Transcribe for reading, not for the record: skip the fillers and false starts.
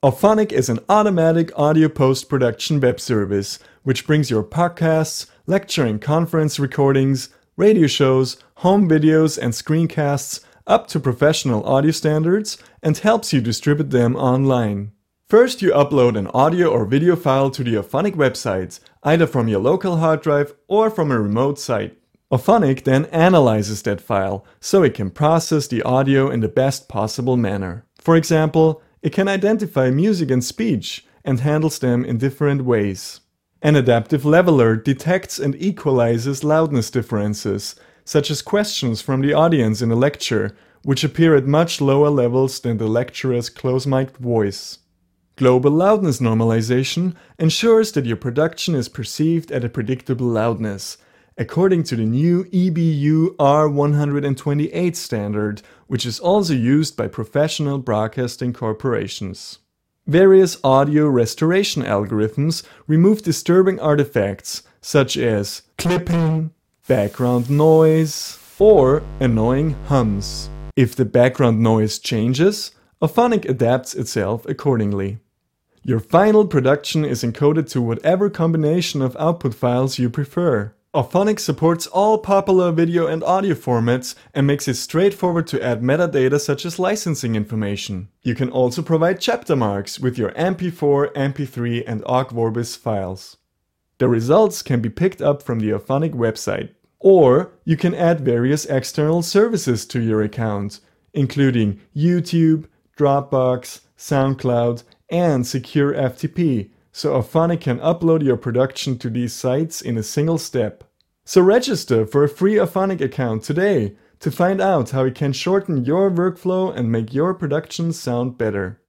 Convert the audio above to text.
Auphonic is an automatic audio post-production web service which brings your podcasts, lecture and conference recordings, radio shows, home videos and screencasts up to professional audio standards and helps you distribute them online. First, you upload an audio or video file to the Auphonic website, either from your local hard drive or from a remote site. Auphonic then analyzes that file so it can process the audio in the best possible manner. For example, it can identify music and speech and handles them in different ways. An adaptive leveler detects and equalizes loudness differences, such as questions from the audience in a lecture, which appear at much lower levels than the lecturer's close-mic'd voice. Global loudness normalization ensures that your production is perceived at a predictable loudness, according to the new EBU R128 standard, which is also used by professional broadcasting corporations. Various audio restoration algorithms remove disturbing artifacts, such as clipping, background noise, or annoying hums. If the background noise changes, Auphonic adapts itself accordingly. Your final production is encoded to whatever combination of output files you prefer. Auphonic supports all popular video and audio formats and makes it straightforward to add metadata such as licensing information. You can also provide chapter marks with your MP4, MP3 and Ogg Vorbis files. The results can be picked up from the Auphonic website. Or you can add various external services to your account, including YouTube, Dropbox, SoundCloud, and Secure FTP, so Auphonic can upload your production to these sites in a single step. So register for a free Auphonic account today to find out how it can shorten your workflow and make your productions sound better.